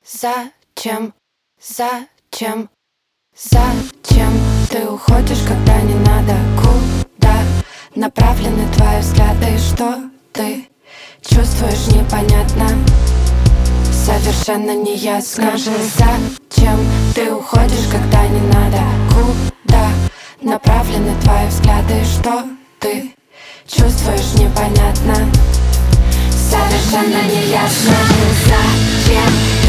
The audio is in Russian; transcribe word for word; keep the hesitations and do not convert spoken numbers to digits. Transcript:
Зачем, зачем, зачем ты уходишь, когда не надо? Куда направлены твои взгляды? Что ты чувствуешь, непонятно, совершенно неясно. Скажи, зачем ты уходишь, когда не надо? Куда направлены твои взгляды? Что ты чувствуешь, непонятно, совершенно неясно. Зачем